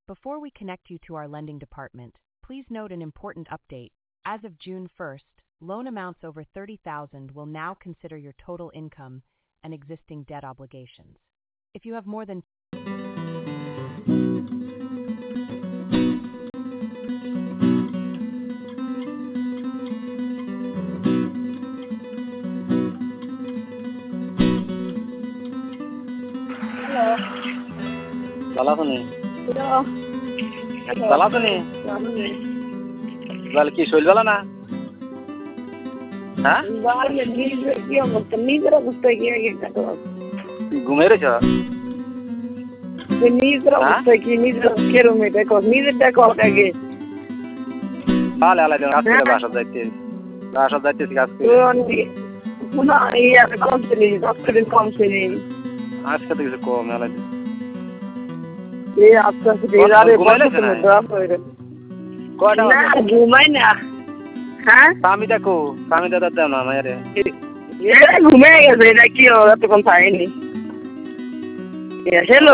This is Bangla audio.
Before we connect you to our lending department, please note an important update. As of June 1st, loan amounts over $30,000 will now consider your total income and existing debt obligations. If you have more than চালাতনি চালাতনি বল কি শৈলবেলা না হ্যাঁ নিজের অবস্থা কি ঘুমিয়ে রয়েছ নিজের অবস্থা কি নিজের কেরম দেখো নিজের দেখো আগে তাহলে আলাদা কাজ করে বাসা যাইতেছি কাজ করে কমছে কমছে আজকে তো কিছু কম আলাদা আস্তে আস্তে ঘুমাই না হ্যাঁ স্বামী দেখো স্বামী দাদা দেও না আমার ঘুমিয়ে গেছে এটা কি এতক্ষণ পাইনি হ্যালো